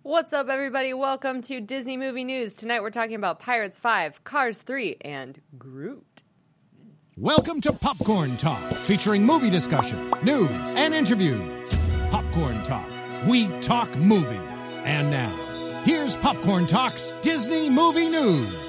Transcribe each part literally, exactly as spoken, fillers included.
What's up, everybody? Welcome to Disney Movie News. Tonight we're talking about Pirates five, Cars three, and Groot. Welcome to Popcorn Talk, featuring movie discussion, news, and interviews. Popcorn Talk. We talk movies. And now, here's Popcorn Talk's Disney Movie News.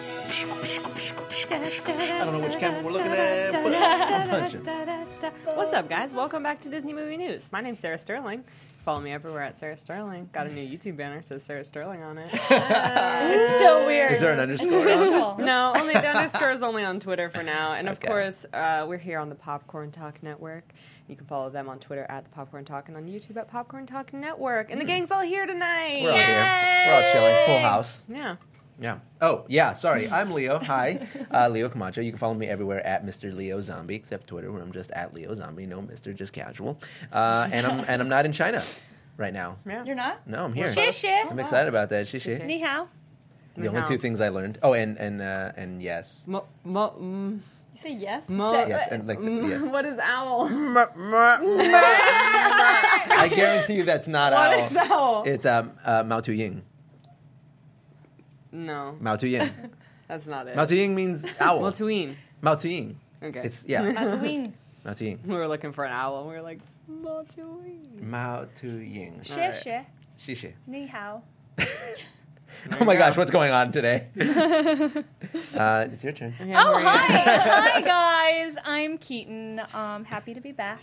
I don't know which camera we're looking at, but I'm punching. What's up, guys? Welcome back to Disney Movie News. My name's Sarah Sterling. Follow me everywhere at Sarah Sterling. Got a new YouTube banner, says Sarah Sterling on it. It's still weird. Is there an underscore on it? No, only the underscore is only on Twitter for now. And of Okay. course, uh, we're here on the Popcorn Talk Network. You can follow them on Twitter at the Popcorn Talk and on YouTube at Popcorn Talk Network. And the gang's all here tonight. We're all here. We're all chilling. Full house. Yeah. Yeah. Oh, yeah. Sorry. I'm Leo. Hi. Uh, Leo Camacho. You can follow me everywhere at Mister Leo Zombie, except Twitter, where I'm just at Leo Zombie. No Mister, just casual. Uh, and I'm and I'm not in China right now. Yeah. You're not? No, I'm here. Xie xie. I'm excited about that. Shishi. Xie xie. Ni hao. The only Ni two hao. things I learned. Oh, and and uh, and yes. Mo, mo, mm, You say yes? mo, Yes, and like the, mm, yes. What is owl? I guarantee you that's not What owl. is owl? It's um, uh, Mao Tu Ying. No, Mao Tu Ying. that's not it. Mao Tu Ying means owl. Motuin. Mao Tu Ying. Okay. It's yeah. Tatooine. Mao Tu Ying. We were looking for an owl, and we were like, Motuin. Mao Tu Ying. Xie xie. Shishi. Ni hao. Oh my gosh, what's going on today? uh, it's your turn. Okay, Oh, Maria. hi. Hi, guys. I'm Keaton. Um, happy to be back.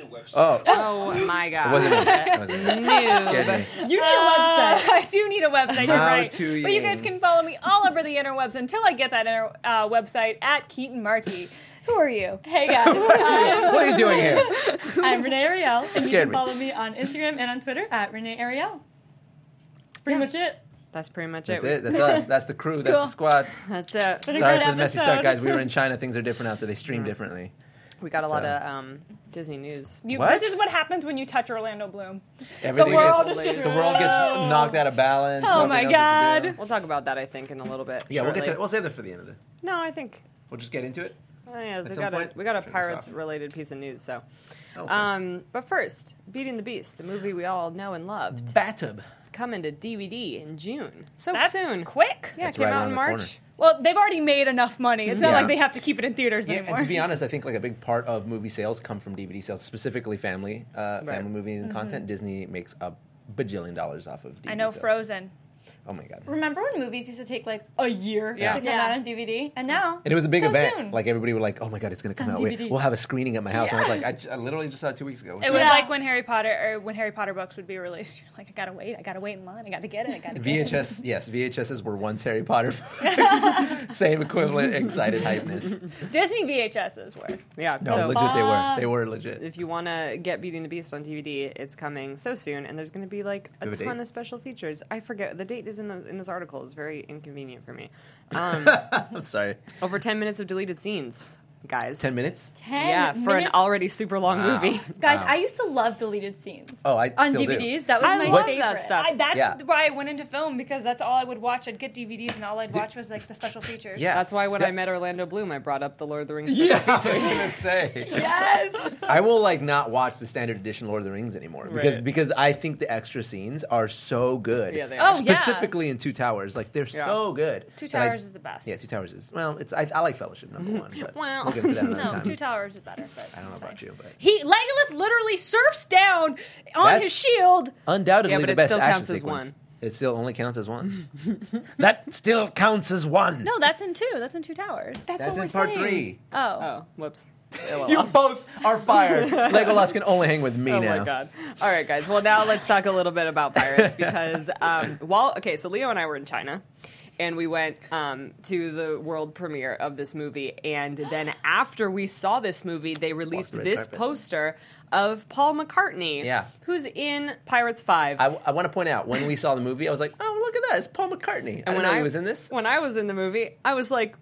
Oh, Oh my it god. wasn't me. It wasn't me. Scared me. Noob. You need a website. I do need a website. You're How right. to But you guys Ying. can follow me all over the interwebs until I get that inter- uh, website at Keaton Markey. Who are you? Hey guys, What are you doing here? I'm Renee Ariel, and you scared can me. follow me on Instagram and on Twitter at Renee Ariel. That's pretty Yeah. much it. That's pretty much That's it. it. That's us. That's the crew. That's Cool. the squad. That's it. Been a Sorry great for the messy start, episode. guys. We were in China. Things are different out there. They stream differently. We got a lot So. of um, Disney news. You, What? This is what happens when you touch Orlando Bloom. Everything world is, is just the world gets slow. knocked out of balance. Oh Nobody my knows what to God. do. We'll talk about that, I think, in a little bit. Yeah, we'll get shortly. to. We'll save that for the end of it. No, I think. We'll just get into it. Oh, yeah, we some got a point? we got a Turn this pirates-related piece of news. So, Okay. um, but first, Beauty and the Beast, the movie we all know and loved, Bathtub. coming to D V D in June. So That's soon. quick. Yeah, That's it came right out around in the March. corner. Well, they've already made enough money. It's not Yeah. like they have to keep it in theaters Yeah, anymore. and to be honest, I think like a big part of movie sales come from D V D sales, specifically family, uh, Right. family movie and content. Disney makes a bajillion dollars off of D V D I know sales. Frozen. Oh my god! Remember when movies used to take like a year Yeah. to come Yeah. out on D V D? And now, And it was a big so event. soon. Like everybody were like, "Oh my god, it's going to come On out! Wait, D V D. we'll have a screening at my house." And I was Yeah. like, I, j- I literally just saw it two weeks ago. It was Yeah. like when Harry Potter or when Harry Potter books would be released. You're like, I gotta wait. I gotta wait in line. I gotta get it. I gotta get V H it. S, yes, V H Ses were once Harry Potter. books. Same equivalent, excited hypeness. Disney V H Ses were. Yeah, No, so legit, they were. They were legit. if you want to get Beauty and the Beast on D V D, it's coming so soon, and there's going to be like a Do we have a ton date? of special features. I forget the date is in the in this article. It's very inconvenient for me. Um, I'm sorry. over ten minutes of deleted scenes, guys. Ten minutes? ten Yeah, for an minutes? already super long Wow. movie. Guys, Wow. I used to love deleted scenes. Oh, I on still D V do. Ds. That was I my love favorite. that stuff. I, that's Yeah. why I went into film because that's all I would watch. I'd get D V Ds and all I'd watch was like the special features. Yeah. That's why when That- I met Orlando Bloom, I brought up the Lord of the Rings special Yeah, I was features. gonna say. Yes. I will like not watch the standard edition Lord of the Rings anymore because Right. because I think the extra scenes are so good. Yeah, they are. Oh, yeah. Specifically in Two Towers, like they're Yeah. so good. Two that I- Towers is the best. Yeah, Two Towers is well. It's I, I like Fellowship number one, but Well. we'll get into that another No, time. Two Towers is better. But I don't know it's about fine. you, but He Legolas literally surfs down on That's- his shield. undoubtedly Yeah, but the it best still action counts as sequence. one. It still only counts as one. That still counts as one. No, that's in two. That's in Two Towers. That's, That's what we're in part saying. three. Oh. Oh, whoops. You both are fired. Legolas can only hang with me Oh now. my god! All right, guys. Well, now let's talk a little bit about pirates because um, while okay, so Leo and I were in China, and we went um, to the world premiere of this movie, and then after we saw this movie, they released the red this carpet. poster of Paul McCartney, Yeah. who's in Pirates Five. I, I want to point out when we saw the movie, I was like, "Oh, look at that! It's Paul McCartney." I and didn't when know I he was in this. when I was in the movie, I was like.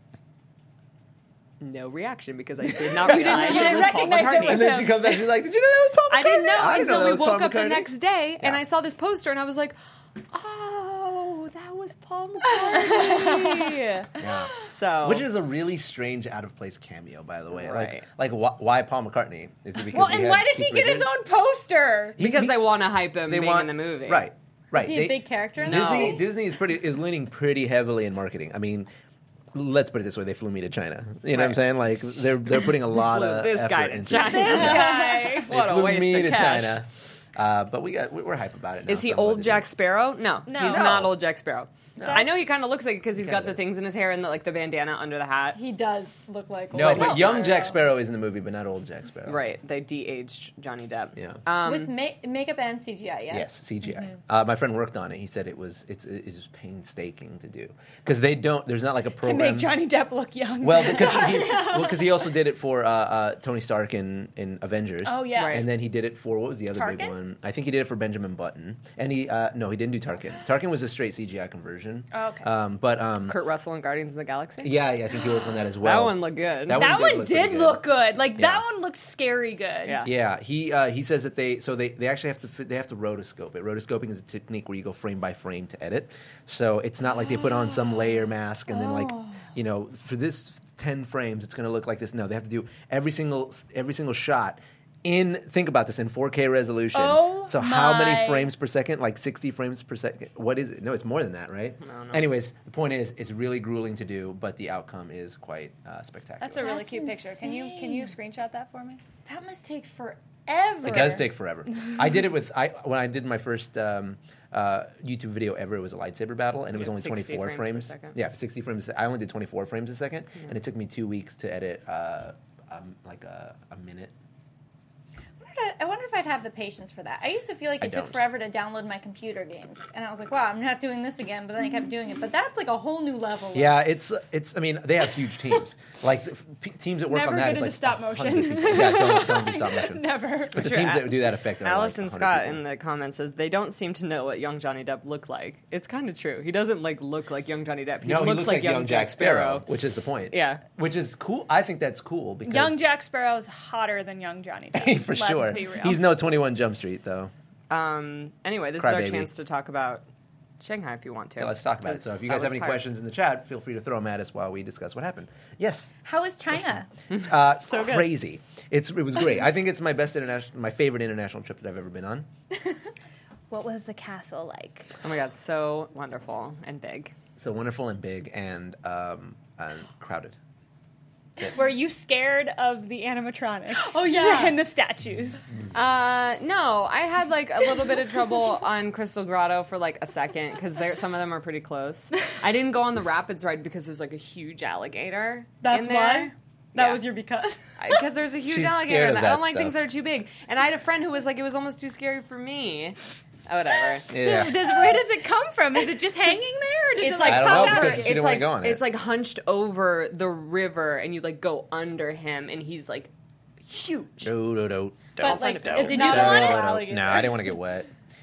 No reaction because I did not realize you it didn't was Paul recognize it McCartney. was And then him. she comes back. She's like, "Did you know that was Paul McCartney?" I didn't know I didn't until that we was woke Paul up the McCartney. next day and Yeah. I saw this poster and I was like, oh, that was Paul McCartney. Yeah. So, Which is a really strange, out of place cameo, by the way. Right. Like, like wh- why Paul McCartney? Is it because Well, we and had why does he Keith get his Richards? own poster? He- because he- they want to hype him They being want in the movie, right? Right. Is he they- a big character in No. Disney that? Disney is pretty is leaning pretty heavily in marketing. I mean, let's put it this way: they flew me to China. You know what I'm Right. saying? Like they're they're putting a lot Flew of this effort guy to into China. it. Guy. They What a flew waste me of to cash. China. Uh, but we got we- we're hype about it. Now, Is he so I'm glad old they Jack did. Sparrow? No, No. he's No. not old Jack Sparrow. I know he kind of looks like it because he's kinda got the is. things in his hair and the, like the bandana under the hat. He does look like No, old but Jack young Jack Sparrow. Sparrow is in the movie, but not old Jack Sparrow. Right, they de-aged Johnny Depp. Yeah. Um, With ma- makeup and C G I, yes. Yes, C G I. Mm-hmm. Uh, my friend worked on it. He said it was it's it's painstaking to do because they don't. There's not like a To program make Johnny Depp look young. Well, because he, well, because he also did it for uh, uh, Tony Stark in, in Avengers. Oh, yes. Right. And then he did it for what was the other big Tarkin? one? I think he did it for Benjamin Button. And he uh, no, he didn't do Tarkin. Tarkin was a straight C G I conversion. Oh, okay. Um, but um, Kurt Russell in Guardians of the Galaxy. yeah, yeah, I think he worked on that as well. That one looked good. That that one one did look pretty did good. look good. Like Yeah. that one looked scary good. Yeah. Yeah, he uh, he says that they so they, they actually have to fi- they have to rotoscope it. Rotoscoping is a technique where you go frame by frame to edit. So it's not like they put on some layer mask and then like you know for this ten frames it's going to look like this. No, they have to do every single every single shot in think about this in four K resolution. Oh so how my. many frames per second? Like sixty frames per second. What is it? No, it's more than that, right? Anyways, the point is it's really grueling to do, but the outcome is quite uh, spectacular. That's a really That's cute picture. Can you can you screenshot that for me? That must take forever. It does take forever. I did it with I when I did my first um, uh, YouTube video ever. It was a lightsaber battle, and it was Yeah, only sixty twenty-four frames per frames. second. Yeah, sixty frames. I only did twenty-four frames a second, and it took me two weeks to edit uh, um, like a, a minute. I wonder- I wonder if I'd have the patience for that. I used to feel like I it took don't. forever to download my computer games, and I was like, "Wow, I'm not doing this again." But then I kept doing it. But that's like a whole new level. Yeah, it's it's. I mean, they have huge teams. Like the, p- teams that work Never on that get is into like stop one motion. hundred people. Yeah, don't, don't do stop motion. Never. But the Sure, teams Al- that do that effect are Allison like one hundred Scott people. in the comments says they don't seem to know what young Johnny Depp looked like. It's kind of true. He doesn't like look like young Johnny Depp. He, No, looks, he looks like, young Jack Sparrow. which is the point. Yeah. which is cool. I think that's cool because Young Jack Sparrow's hotter than young Johnny Depp. for Let's sure. be real. He's no twenty-one Jump Street though. Um. Anyway, this Cry is our baby. chance to talk about Shanghai if you want to. Yeah, let's talk about it. 'cause So if you that guys was have any Pirates. questions in the chat, feel free to throw them at us while we discuss what happened. Yes. How is China? Uh, So good. crazy. It's it was great. I think it's my best international, my favorite international trip that I've ever been on. What was the castle like? Oh my god, so wonderful and big. So wonderful and big and um, and crowded. Yes. Were you scared of the animatronics? Oh, yeah. and the statues. Uh, no, I had like a little bit of trouble on Crystal Grotto for like a second because there some of them are pretty close. I didn't go on the rapids ride because there's like a huge alligator. That's in why. there. That Yeah. was your because. Because there's a huge She's alligator scared in of there. I don't that like things stuff. that are too big. And I had a friend who was like, it was almost too scary for me. Oh, whatever. Yeah. Does, where does it come from? Is it just hanging there? Or does It's it like I don't know, pop because over- you it's didn't wanna like go on it. it's like hunched over the river, and you like go under him, and he's like huge. No, no, no. But find like, it dope. it's Did you not go on an it? alligator. No, I didn't want to get wet.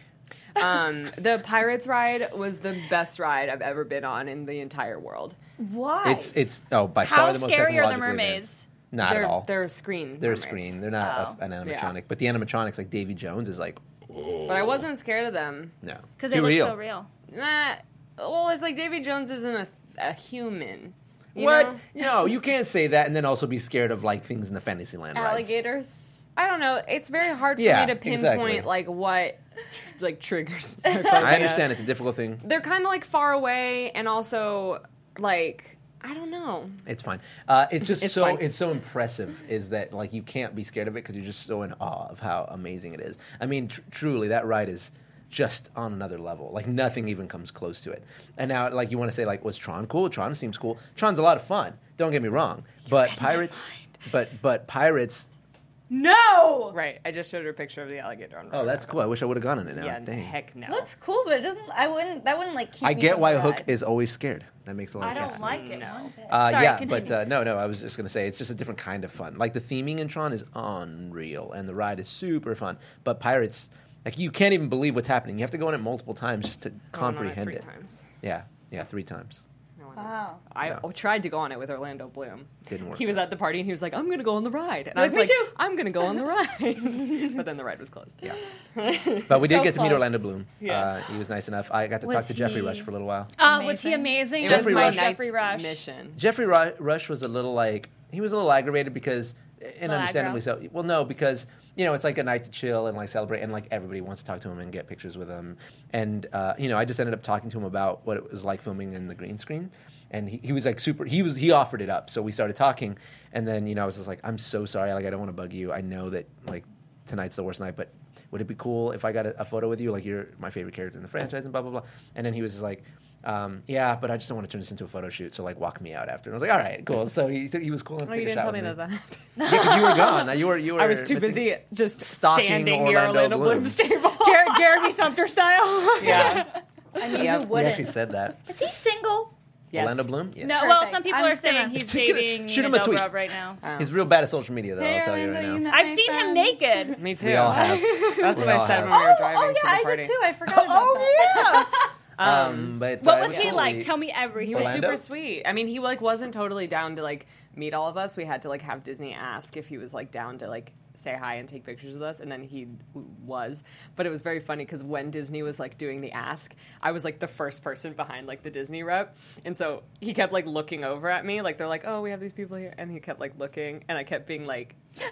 Um, the Pirates ride was the best ride I've ever been on in the entire world. Why? It's it's oh by How far the most scary are the technologically mermaids? advanced. Not they're, at all. They're screen. They're a mermaids. screen. They're not Oh. a, an Yeah. animatronic. But the animatronics like Davy Jones is like But I wasn't scared of them. no. Because Be they look real. so real. Nah, well, it's like Davy Jones isn't a, a human. you What? know? No, you can't say that and then also be scared of like things in the Fantasyland rides. alligators. I don't know. It's very hard for Yeah, me to pinpoint exactly. like what tr- like triggers. I understand it's a difficult thing. They're kind of like far away, and also like I don't know. It's fine. Uh, it's just It's so fine. it's so impressive. Is that like you can't be scared of it because you're just so in awe of how amazing it is. I mean, tr- truly, that ride is just on another level. Like nothing even comes close to it. And now, like you want to say, like was Tron cool? Tron seems cool. Tron's a lot of fun. Don't get me wrong. But Pirates, but but Pirates. No! Right. I just showed her a picture of the alligator on. Oh, that's cool. I wish I would have gone on it now. Yeah. Dang. Heck no. Looks cool, but it doesn't. I wouldn't. That wouldn't like keep. I me get from why the Hook ride. is always scared. That makes a lot I of sense. don't like it No. one bit. Uh, Sorry, yeah, continue. but uh, no, no. I was just gonna say it's just a different kind of fun. Like the theming in Tron is unreal, and the ride is super fun. But Pirates, like you can't even believe what's happening. You have to go on it multiple times just to I went on it comprehend three it. Times. Yeah, yeah, three times. I went on it. Wow. I Yeah. tried to go on it with Orlando Bloom. Didn't work. He was at the party and he was like, "I'm going to go on the ride," and I Like, was me like, too. "I'm going to go on the ride," but then the ride was closed. Yeah, but we did So get to meet close. Orlando Bloom. Yeah. Uh, he was nice enough. I got to Was talk to Jeffrey he- Rush for a little while. Uh, was he amazing? It Jeffrey was my Rush. night's Jeffrey Rush. mission. Jeffrey Ru- Rush was a little like he was a little aggravated because and Little understandably aggro? so. Well, no, because you know it's like a night to chill and like celebrate, and like everybody wants to talk to him and get pictures with him. And uh, you know, I just ended up talking to him about what it was like filming in the green screen, and he, he was like super. He was he offered it up, so we started talking, and then you know I was just like, I'm so sorry, like I don't want to bug you. I know that like tonight's the worst night, but would it be cool if I got a, a photo with you? Like you're my favorite character in the franchise, and blah blah blah. And then he was just like. Um, yeah, but I just don't want to turn this into a photo shoot, so like walk me out after. And I was like, all right, cool. So he he was cool. And Oh, take you a didn't shot tell me with that that happened. Yeah, 'cause you were gone. You were you were. I was too missing- busy just stalking standing near Orlando Orlando Bloom. Bloom's table. Jer- Jeremy Sumter style. Yeah. I mean, Yep. who We wouldn't? actually said that. Is he single? Yes. Orlando Bloom. Yes. No, well, Perfect. some people I'm are just gonna- saying he's Shoot him- dating shoot him Nina a tweet. Dobrev right now. Oh. He's real bad at social media, though. Hey, I'll tell you Orlando, right you now. met I've my seen him friends. naked. Me too. We all have. That's We what I all said have. when we were Oh, driving oh to yeah, the I party. did too. I forgot about that. Um, but What uh, was yeah, he like? totally- Tell me everything. He was Orlando? super sweet. I mean, he like wasn't totally down to like meet all of us. We had to like have Disney ask if he was like down to like say hi and take pictures with us, and then he w- was. But it was very funny because when Disney was like doing the ask, I was like the first person behind like the Disney rep, and so he kept like looking over at me, like they're like, "Oh, we have these people here," and he kept like looking, and I kept being like,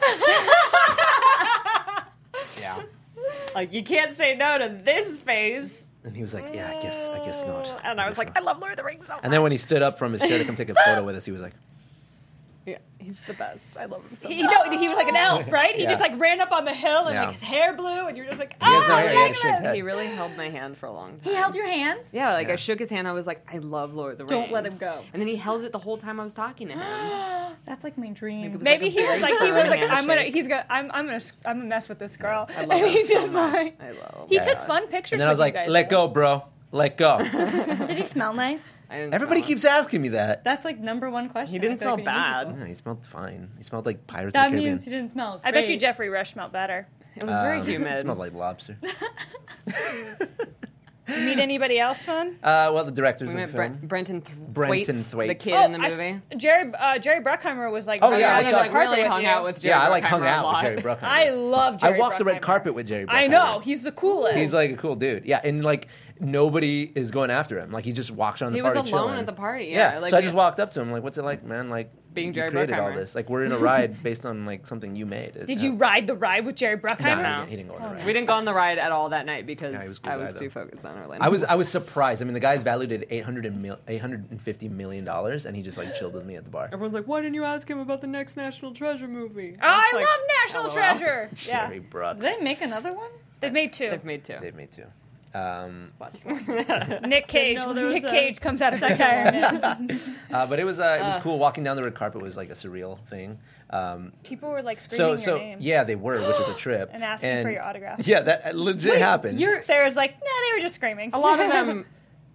Yeah. "Like you can't say no to this face." And he was like, "Yeah, I guess, I guess not." And I was guess like, not. "I love Lord of the Rings so much." And then when he stood up from his chair to come take a photo with us, he was like, yeah, he's the best. I love him so He, much. no, he was like an elf, right? He Yeah. just like ran up on the hill and Yeah. like his hair blew, and you're just like, He has ah, no hair, he had a Magnus!" shaved head. He really held my hand for a long time. He held your hand? Yeah, like Yeah. I shook his hand. I was like, I love Lord of the Don't Rings. let him go. And then he held it the whole time I was talking to him. That's like my dream. It was Maybe like a he was very like he was firm like I'm gonna handshake. he's gonna I'm I'm gonna I'm gonna mess with this girl. I love and him he's so just much. like I love he him. took fun pictures. and then I was with like, you guys, "Let though. go, bro. Let go." Did he smell nice? I didn't Everybody smell keeps asking me that. That's like number one question. He didn't I feel smell like we need bad. people. Yeah, he smelled fine. He smelled like Pirates That of the Caribbean. means he didn't smell. I bet you great. Jeffrey Rush smelled better. it. It was very Um, humid. It smelled like lobster. Did you meet anybody else fun? Uh, well, the directors we of met the film. Brent, Brenton Th- Brenton Thwaites, the Thwaites. kid Oh, in the I movie. s- Jerry uh, Jerry Bruckheimer was like, Oh, running yeah, around I on he thought- the like carpet really with hung you. out with Jerry Yeah, I like hung Bruckheimer a out with lot. Jerry Bruckheimer. I love Jerry I walked the red Bruckheimer. carpet with Jerry Bruckheimer. I know he's the coolest. He's like a cool dude. Yeah, and like nobody is going after him. Like he just walks around the He was party alone chilling. at the party, Yeah, yeah, like, so I we- just walked up to him like, "What's it like, man? Like Being you Jerry created all Bruckheimer." this. Like we're in a ride based on like something you made." It- Did uh, you ride the ride with Jerry No, Bruckheimer? he, No. didn't, he didn't go on the ride. We didn't go on the ride at all that night because Yeah, he was a cool I guy, was though. too focused on Orlando. I was I was surprised. I mean, the guy's valued at eight hundred and mil, eight hundred and fifty million dollars, and he just like chilled with me at the bar. Everyone's like, "Why didn't you ask him about the next National Treasure movie?" Oh, I was like, love National "L O L." Treasure. Yeah, Jerry Brooks. Did they make another one? they've made two. They've made two. They've made two. Um, Nick Cage. know there was Nick a- Cage comes out of retirement. uh, but it was uh, it was cool. Walking down the red carpet was like a surreal thing. Um, People were like so screaming so your name. yeah, they were, which was a trip. And asking for your autograph. Yeah, that legit happened. You're Sarah's like, nah, they were just screaming. A lot of them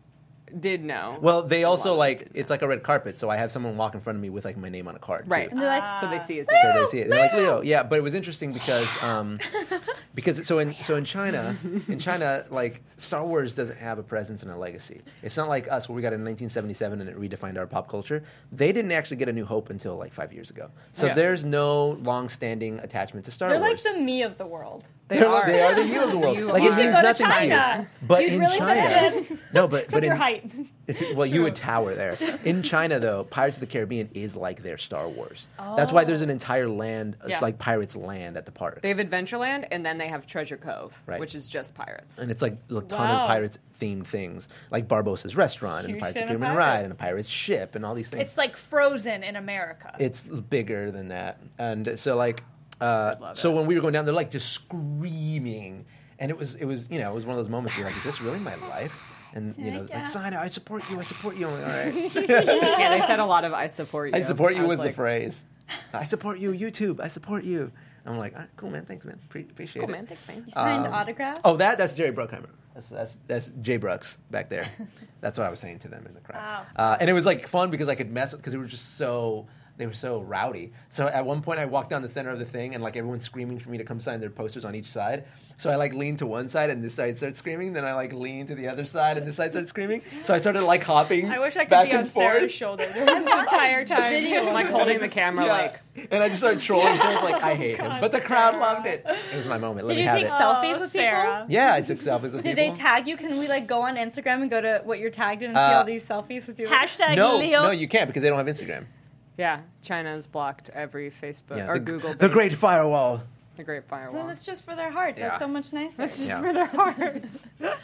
did know. Well, they also lot of like them did it's like a red carpet, so I have someone walk in front of me with like my name on a card, too. right. and they're like, so they see us. So they see it. And they're like Leo, yeah. But it was interesting because um, because so in so in China, in China, like Star Wars doesn't have a presence and a legacy. It's not like us where we got it in nineteen seventy-seven and it redefined our pop culture. They didn't actually get A New Hope until like five years ago. So Yeah. there's no long-standing attachment to Star they're like Wars. the me of the world. They They're are. like- they are the you of the world. You Like are. it You should means go to nothing China. to you. But You'd in really China, fit no, but Except but your in, height. well, you would tower there. In China, though, Pirates of the Caribbean is like their Star Wars. That's why there's an entire land, it's Yeah. like Pirates Land at the park. They have Adventureland, and then they have Treasure Cove, Right. which is just pirates. And it's like a ton Wow. of Pirates themed things, like Barbossa's restaurant and the Huge Pirates of the fan of Caribbean ride pirates. and a pirate's ship and all these things. It's like Frozen in America. It's bigger than that. And so like uh, so when we were going down, they're like just screaming. And it was it was you know, it was one of those moments where you're like, is this really my life? And you know, like, sign it, I support you, I support you. I'm like, all right. Yeah, they said a lot of "I support you." I support you was was the like, phrase. I support you, YouTube, I support you. I'm like, all right, cool man, thanks man. Pre- appreciate Cool it. man, thanks man. You signed Um, autographs? Oh, that that's Jerry Bruckheimer. That's that's that's Jay Brooks back there. That's what I was saying to them in the crowd. Wow. Uh, and it was like fun because I could mess with because they were just so they were so rowdy. So at one point I walked down the center of the thing and like everyone's screaming for me to come sign their posters on each side. So I like leaned to one side and this side started screaming. Then I like leaned to the other side and this side started screaming. So I started like hopping. I wish I could back be on and forth. Sarah's shoulder this entire time. Video. I'm like holding the camera, Yeah. like And I just started trolling. So I was like, I hate him, but the crowd loved it. It was my moment. Let Did me you have take it. selfies Oh, with Sarah. people? Yeah, I took selfies with Did people. they tag you? Can we like go on Instagram and go to what you're tagged in and see Uh, all these selfies with you? Hashtag no, Leo. no, you can't because they don't have Instagram. Yeah, China's blocked every Facebook Yeah, or the, Google. the base. Great Firewall. The Great So Firewall. it's just for their hearts. Yeah. That's so much nicer. It's just Yeah. for their hearts.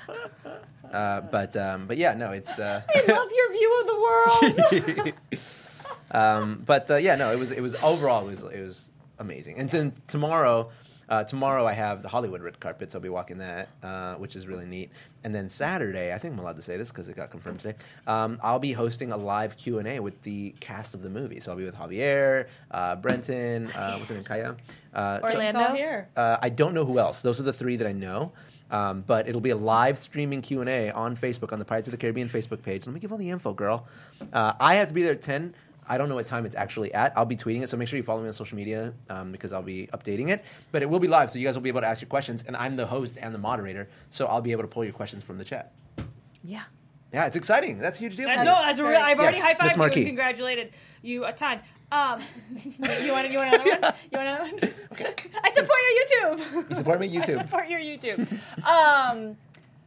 Uh, but um, but yeah, no, it's. Uh, I love your view of the world. um, but uh, yeah, no, it was it was overall it was it was amazing. And then tomorrow, uh, tomorrow I have the Hollywood red carpet, so I'll be walking that, uh, which is really neat. And then Saturday, I think I'm allowed to say this because it got confirmed today. Um, I'll be hosting a live Q and A with the cast of the movie. So I'll be with Javier, uh, Brenton, uh, what's her name, Kaya. Uh, so- It's all here. Uh, I don't know who else. Those are the three that I know. Um, but it'll be a live streaming Q and A on Facebook, on the Pirates of the Caribbean Facebook page. Let me give all the info, girl. Uh, I have to be there at ten. I don't know what time it's actually at. I'll be tweeting it, so make sure you follow me on social media um, because I'll be updating it. But it will be live, so you guys will be able to ask your questions. And I'm the host and the moderator, so I'll be able to pull your questions from the chat. Yeah. Yeah, it's exciting. That's a huge deal. I for know, me. that's real. I've already Yes, high Miss fived you Marquis. and congratulated you a ton. Um, you want you want another one? You want another one? Okay. I support your YouTube. You support me, I YouTube. support your YouTube. Um,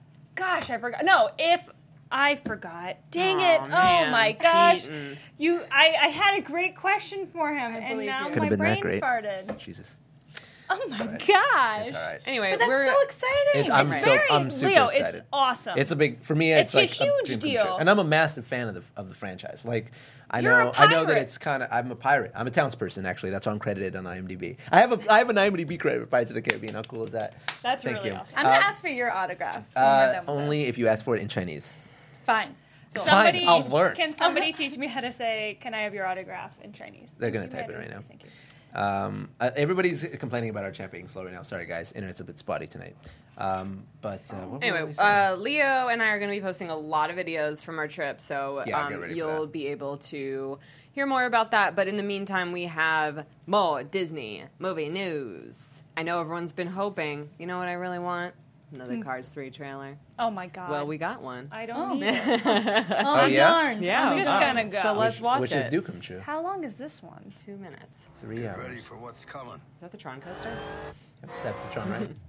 gosh, I forgot. No, if I forgot. Dang Aw, it! Oh man. my gosh! Keaton. You, I, I had a great question for him, and believe now you. Could've my been that brain great. farted. Jesus. Oh my gosh! It's all right. Anyway, But that's we're so exciting. It's, I'm Right. so Very, I'm super Leo, excited. it's awesome. It's a big for me. It's, It's a like huge dream come deal. true. And I'm a massive fan of the of the franchise. Like I You're know a I know that pirate. it's kind of I'm a pirate. I'm a townsperson actually. That's why I'm credited on IMDb. I have a I have an IMDb credit for Pirates of the Caribbean. How cool is that? That's Thank really you. awesome. I'm gonna Uh, ask for your autograph. when we're Uh, done with only this. if you ask for it in Chinese. Fine. So Somebody, I'll learn. Can somebody teach me how to say, "Can I have your autograph" in Chinese? They're gonna Thank you, type it Maddie. right now. Thank you. Um, uh, everybody's complaining about our chat being slow right now. Sorry guys, internet's a bit spotty tonight. Um, but uh, what were Anyway, we saying? uh, Leo and I are going to be posting a lot of videos from our trip, so Yeah, um, get ready for you'll that. be able to hear more about that. But in the meantime, we have more Disney movie news. I know everyone's been hoping. You know what I really want? Another Cars three trailer. Oh my god. Well, we got one. I don't Oh. need it. Oh, yeah? darn. Yeah, I'm just oh. gonna go. So let's watch Which it. is do come true. How long is this one? Two minutes. Three hours. Ready for what's coming. Is that the Tron coaster? That's the Tron, right?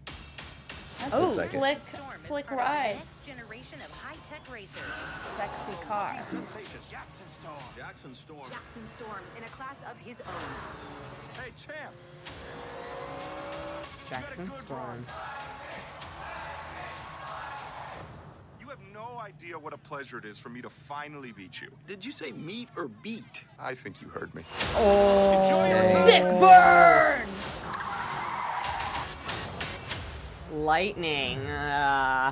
That's Looks a like it. slick, Storm is slick part of the ride. next generation of high-tech racers. Sexy car. Jackson Storm. Jackson Storm. Jackson Storms in a class of his own. Hey, champ. Jackson Storm. You have no idea what a pleasure it is for me to finally beat you. Did you say meet or beat? I think you heard me. Sick burn. Lightning. Uh,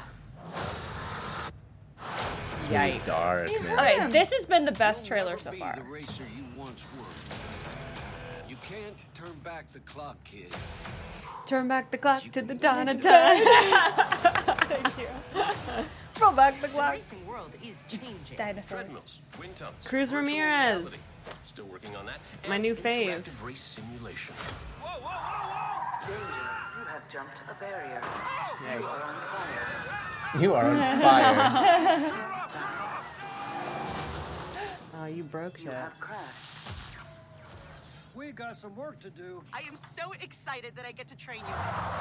This movie's Yikes. dark, man. Okay, this has been the best trailer so Be far. the racer you once were. You can't turn back the clock, kid. turn back the clock to the dawn of time. Thank you. Roll back the The clock. racing world is changing. Dinosaur. Treadmills, wind tunnels, Cruz virtual Ramirez. reality. Still working on that. My And new fave. interactive race simulation. You have jumped a barrier. You Yikes. are on fire. You are on fire. Oh, you broke You it. have crashed. We got some work to do. I am so excited that I get to train you.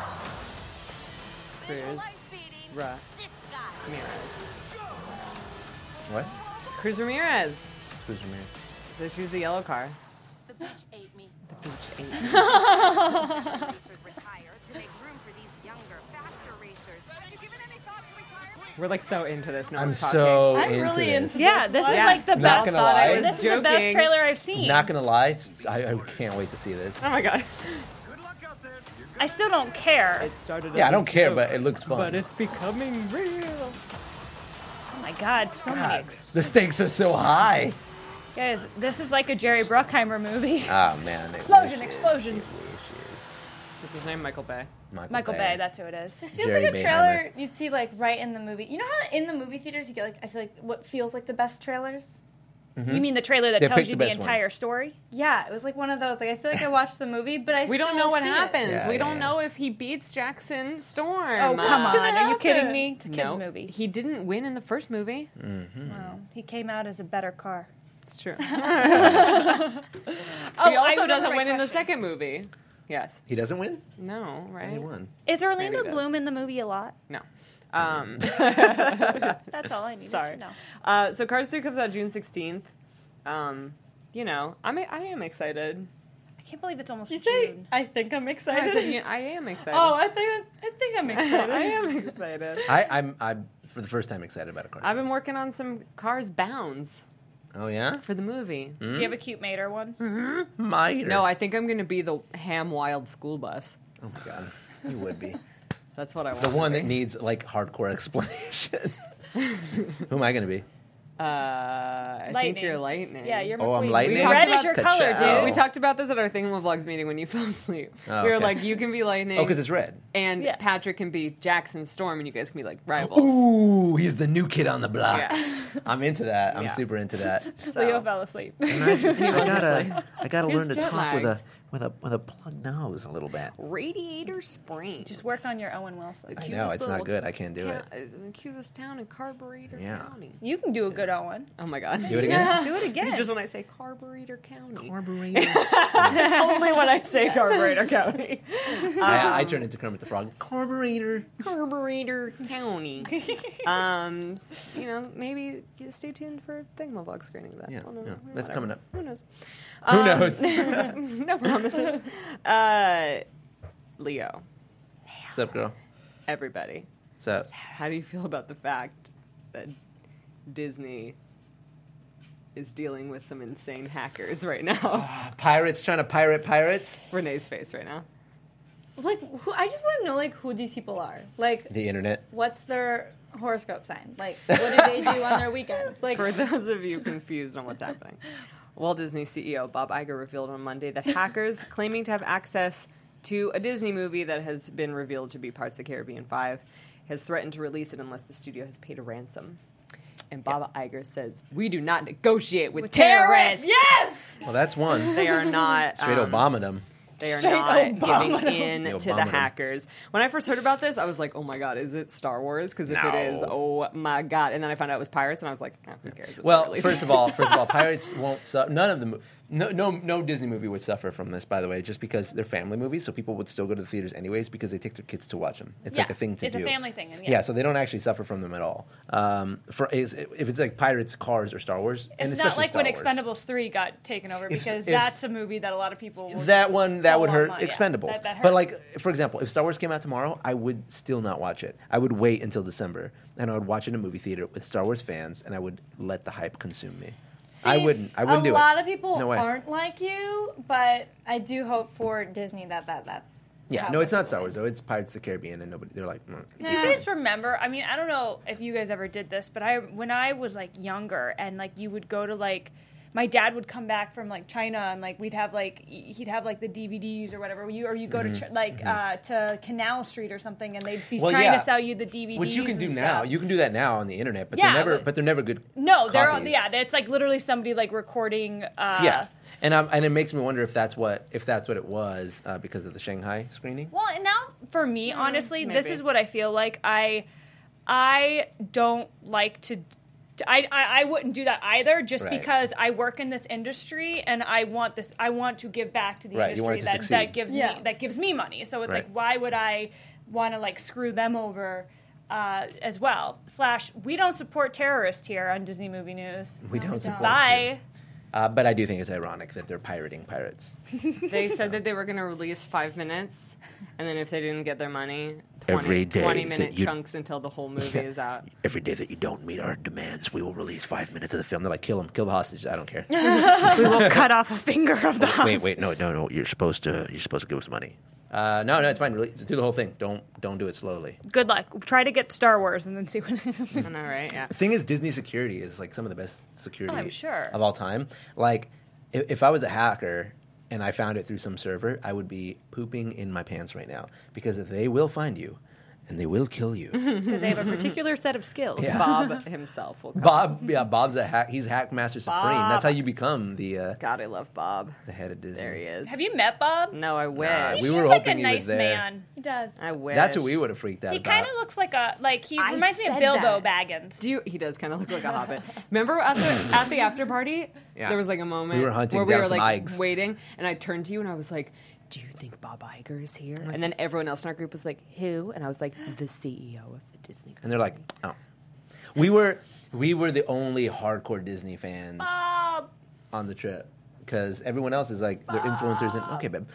Cruz Visualize beating Ra- this guy. Ramirez. What? Cruz Ramirez. Excuse me. So she's the yellow car. The beach ate me. The beach eight. Racers retire to make room for these younger, faster racers. Have you given any thought to retirement? We're like so into this. No I'm one's talking. so I'm into really this. into Yeah, this is Yeah. like the Not best. gonna thought I lie. was This is the joking. best trailer I've seen. Not gonna lie, I, I can't wait to see this. Oh my god. Good luck out there. You're I still don't care. It started. Yeah, as I a don't care, joke, but it looks fun. But it's becoming real. Oh my god, so many. God, Ex- the stakes are so high. Guys, this is like a Jerry Bruckheimer movie. Ah man, it Explosion, wishes, explosions. it wishes. What's his name? Michael Bay. Michael Bay, that's who it is. This feels Jerry like a Mayheimer. trailer you'd see like right in the movie. You know how in the movie theaters you get like I feel like what feels like the best trailers? You mean the trailer that They tells picked you the the, best entire ones. story? Yeah, it was like one of those. Like I feel like I watched the movie, but I We don't still know what see it. happens. Yeah, we yeah, don't yeah. know if he beats Jackson Storm. Oh, come on. Are you happen? kidding me? It's a kid's No, movie. he didn't win in the first movie. Wow. He came out as a better car. It's true. Oh, he I also remember doesn't my win in the question. second movie. Yes. He doesn't win. No. He Right. won. Is Orlando Maybe he does. Bloom in the movie a lot? No. Um, That's all I needed sorry. to know. Uh, so Cars three comes out June sixteenth. Um, you know, I'm I am excited. I can't believe it's almost Did you say, June. I think I'm I excited? said, yeah, I am excited. Oh, I think, I think I'm excited. I am excited. I, I'm I'm for the first time excited about a car. I've been working on some Cars Bounds Oh yeah, for the movie. Do you have a cute Mater one? Miter. No, I think I'm going to be the Ham Wild school bus. Oh my god, you would be That's what I want. the one to that be. needs like hardcore explanation. Who am I going to be? Uh, I think Lightning. you're Lightning. Yeah, you're Oh, I'm McQueen. Lightning? We Red talked is your about- color, Ka-chow. dude. We talked about this at our Thingamavlogs meeting when you fell asleep. Oh, we were okay. like, you can be Lightning. Oh, because it's red. And Yeah. Patrick can be Jackson Storm, and you guys can be like rivals. Ooh, he's the new kid on the block. Yeah. I'm into that. I'm Yeah. super into that. So- Leo fell asleep. And I, just, I was gotta, asleep. I gotta He's learn to talk with a jet-lagged. with a with a plugged nose a little bit. Radiator Springs. Just work on your Owen Wilson. I know it's not good. I can't do it. Ta- uh, the cutest town in Carburetor Yeah. County. You can do a good Owen. Oh my god. Do it again. Do it again. It's just when I say Carburetor County. Carburetor. Only when I say Carburetor County. I, I turn into Kermit the Frog. Carburetor. Carburetor County. um, s- you know, maybe stay tuned for Thingamavlog screening of that. Yeah, Well, no, yeah, whatever. that's coming up. Who knows? Who Um, knows? No promises. Uh, Leo, What's up, girl? everybody, What's up? how do you feel about the fact that Disney is dealing with some insane hackers right now? Pirates trying to pirate pirates. Renee's face right now. Like, who, I just want to know, like, who these people are. Like, The internet. what's their horoscope sign? Like, what do they do on their weekends? Like, For those of you confused on what's happening, Walt Disney C E O Bob Iger revealed on Monday that hackers claiming to have access to a Disney movie that has been revealed to be Parts of the Caribbean five has threatened to release it unless the studio has paid a ransom. And Bob Iger says, "We do not negotiate with, terrorists." Yes! Well, that's one. They are not Straight um, Obama them. They are Straight not Obama giving in They to the Obama them. hackers. When I first heard about this, I was like, "Oh my god, is it Star Wars?" Because if it No. is, oh my god! And then I found out it was pirates, and I was like, oh, "Who cares?" It's Well, released. first of all, first of all, pirates won't. Su- none of them. No, no, no Disney movie would suffer from this. By the way, just because they're family movies, so people would still go to the theaters anyways because they take their kids to watch them. It's Yeah, like a thing to it's do. a family thing, and yeah. yeah. so they don't actually suffer from them at all. Um, for is, if it's like Pirates, Cars, or Star Wars, and It's especially not like Star when Wars. Expendables three got taken over If- because if- that's a movie that a lot of people will That one that go would on hurt my- yeah, Expendables. that- that But hurt. like, for example, if Star Wars came out tomorrow, I would still not watch it. I would wait until December, and I would watch it in a movie theater with Star Wars fans, and I would let the hype consume me. I See, wouldn't. I wouldn't a do it. lot of people No way. aren't like you, but I do hope for Disney that, that that's. Yeah, how no, it's not people Star win. Wars though. It's Pirates of the Caribbean, and nobody. They're like, mm. Do you guys remember? I mean, I don't know if you guys ever did this, but I when I was like younger and like you would go to like my dad would come back from like China and like we'd have like he'd have like the D V Ds or whatever. You or you go to Ch- like uh, to Canal Street or something and they'd be Well, trying yeah. to sell you the D V Ds. Which you can do and now. stuff. You can do that now on the internet, but Yeah, they're never. but- But they're never good. No, they're on, copies. yeah. It's like literally somebody like recording. Uh, Yeah, and um, and it makes me wonder if that's what if that's what it was uh, because of the Shanghai screening. Well, and now for me, honestly, this maybe. is what I feel like. I I don't like to. I, I, I wouldn't do that either, just Right. because I work in this industry and I want this. I want to give back to the Right, you want industry it to that, that succeed. gives Yeah. me that gives me money. So it's Right. like, why would I want to like screw them over uh, as well? Slash, we don't support terrorists here on Disney Movie News. We don't support. Bye. Uh, but I do think it's ironic that they're pirating pirates. They said that they were going to release five minutes, and then if they didn't get their money, twenty, Every day twenty that minute you- chunks until the whole movie is out. Every day that you don't meet our demands, we will release five minutes of the film. They're like, kill him, kill the hostage. I don't care. We will cut off a finger of the. wait, wait, no, no, no. You're supposed to. You're supposed to give us money. Uh, no, no, it's fine. Really, do the whole thing. Don't, don't do it slowly. Good luck. Try to get Star Wars and then see what. I know, right? Yeah. The thing is, Disney security is like some of the best security Oh, I'm sure. of all time. Like, if, if I was a hacker and I found it through some server, I would be pooping in my pants right now because they will find you and they will kill you. Because they have a particular set of skills. Yeah. Bob himself will come. Bob, yeah, Bob's a hack. He's hack master supreme. Bob. That's how you become the uh, God, I love Bob. the head of Disney. There he is. Have you met Bob? No, I wish. Nah, we He were seems like hoping a he nice was there. man. He does. I wish. That's what we would have freaked out He about. kind of looks like a like he I reminds me of said Bilbo that. Baggins. Do you, he does kind of look like a hobbit. Remember at the at the after party, Yeah. there was like a moment We were hunting where we down were some like Ikes. waiting, and I turned to you and I was like, "Do you think Bob Iger is here?" And then everyone else in our group was like, "Who?" And I was like, "The C E O of the Disney." And they're like, oh. We were we were the only hardcore Disney fans Bob. on the trip. because everyone else is like they're influencers in okay, babe.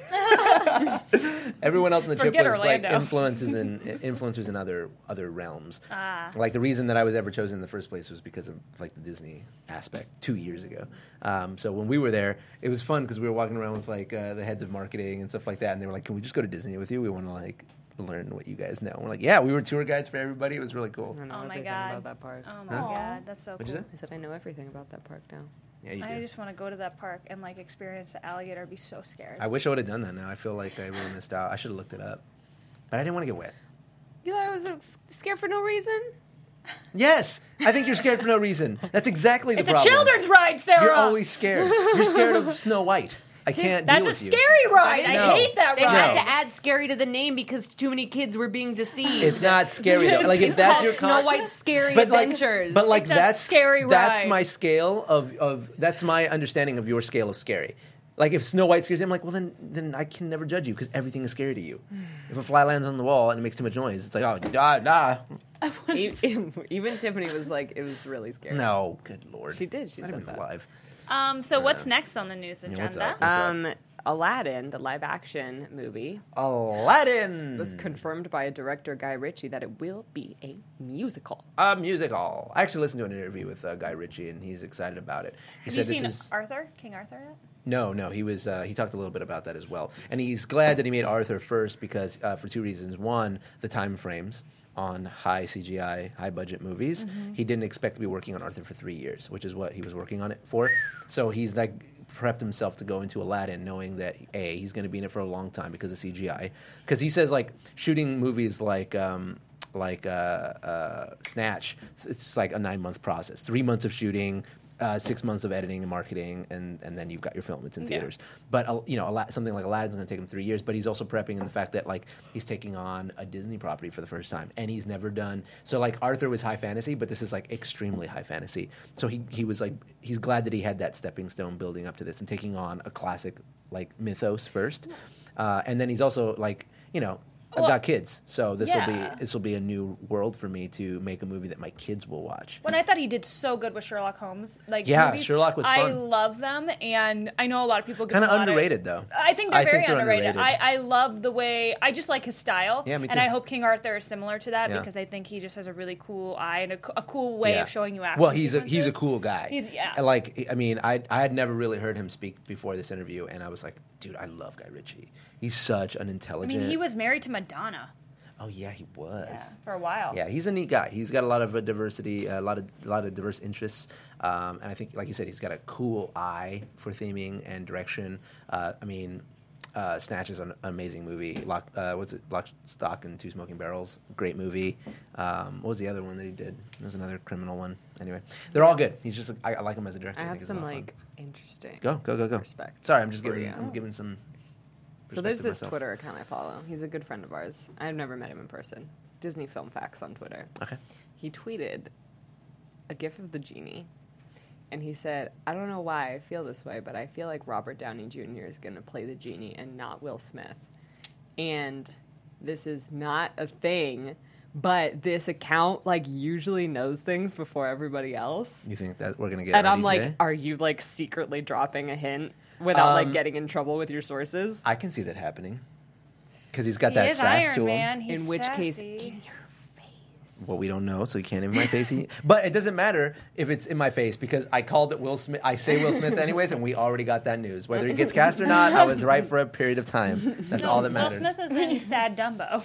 Everyone else in the trip Forget was like Orlando. influences in influencers in other other realms. Ah. Like the reason that I was ever chosen in the first place was because of like the Disney aspect two years ago. Um, so when we were there, it was fun because we were walking around with like uh, the heads of marketing and stuff like that, and they were like, "Can we just go to Disney with you? We want to like." learn what you guys know. And we're like, yeah, we were tour guides for everybody. It was really cool. I know Oh my everything God. about that park. Oh my Huh? God, that's so What'd cool. you say? I said I know everything about that park now. Yeah, you I do. just want to go to that park and like experience the alligator. I'd be so scared. I wish I would have done that now. I feel like I really missed out. I should have looked it up. But I didn't want to get wet. You thought I was uh, s- scared for no reason? Yes! I think you're scared for no reason. That's exactly the it's a problem. children's ride, Sarah. You're always scared. You're scared of Snow White. I can't That's deal a with you. scary ride. I No. hate that They ride. had to add scary to the name because too many kids were being deceived. It's not scary though. Like if It's that's called your Snow White's Scary but like, Adventures. But like It's a that's scary That's ride. my scale of, of that's my understanding of your scale of scary. Like if Snow White scares you, I'm like, well then then I can never judge you because everything is scary to you. If a fly lands on the wall and it makes too much noise, it's like oh da da. even, even Tiffany was like, it was really scary. No, good lord. She did. She She's not said even that. alive. Um. So what's next on the news yeah, agenda? what's up? What's Um, Aladdin, the live action movie, Aladdin was confirmed by director Guy Ritchie that it will be a musical. a musical. I actually listened to an interview with uh, Guy Ritchie and he's excited about it. He Have said you seen this is Arthur, King Arthur yet? No, no, he was. Uh, he talked a little bit about that as well, and he's glad that he made Arthur first because uh, for two reasons. One, the time frames on high C G I, high budget movies. Mm-hmm. He didn't expect to be working on Arthur for three years, which is what he was working on it for. So he's like prepped himself to go into Aladdin, knowing that a he's going to be in it for a long time because of C G I. Because he says like shooting movies like. Um, like uh, uh, Snatch, it's just like a nine month process, three months of shooting. Uh, six months of editing and marketing, and, and then you've got your film. It's in theaters. Yeah. But uh, you know, a lot, something like Aladdin's going to take him three years. But he's also prepping in the fact that like he's taking on a Disney property for the first time, and he's never done. So like Arthur was high fantasy, but this is like extremely high fantasy. So he he was like he's glad that he had that stepping stone building up to this and taking on a classic like mythos first, uh, and then he's also like you know. I've Well, got kids, so this will yeah. be this will be a new world for me to make a movie that my kids will watch. When I thought he did so good with Sherlock Holmes, like Yeah, movies, Sherlock was I fun. love them, and I know a lot of people give Kind of them a lot underrated, though. I think they're I very think they're underrated. underrated. I, I love the way I just like his style. Yeah, me And too. I hope King Arthur is similar to that Yeah. because I think he just has a really cool eye and a, co- a cool way Yeah. of showing you action. Well, he's a sequences. he's a cool guy. He's- yeah. And, Like I mean, I I had never really heard him speak before this interview, and I was like, dude, I love Guy Ritchie. He's such an I intelligent. mean, he was married to Madonna. Oh yeah, he was. Yeah, for a while. Yeah, he's a neat guy. He's got a lot of uh, diversity, a lot of a lot of diverse interests, um, and I think, like you said, he's got a cool eye for theming and direction. Uh, I mean, uh, Snatch is an amazing movie. Lock, uh, what's it? Lock, Stock, and Two Smoking Barrels. Great movie. Um, what was the other one that he did? There was another criminal one. Anyway, they're all good. He's just a, I, I like him as a director. I have think he's a some lot of fun. like interesting. Go go go go. Respect. Sorry, I'm just for giving you. I'm giving some. So there's respect to this myself. Twitter account I follow. He's a good friend of ours. I've never met him in person. Disney Film Facts on Twitter. Okay. He tweeted a gif of the genie, and he said, "I don't know why I feel this way, but I feel like Robert Downey Junior is going to play the genie and not Will Smith." And this is not a thing, but this account like usually knows things before everybody else. You think that we're gonna get? And I'm R D J? like, are you like secretly dropping a hint without Um, like getting in trouble with your sources? I can see that happening because he's got He that is sass Iron to him. Man. He's In which case, sassy. in your face. Well, we don't know, so you can't in my face. He- but it doesn't matter if it's in my face because I called it Will Smith. I say Will Smith anyways, and we already got that news. Whether he gets cast or not, I was right for a period of time. That's No, all that Will matters. Smith is in Sad Dumbo.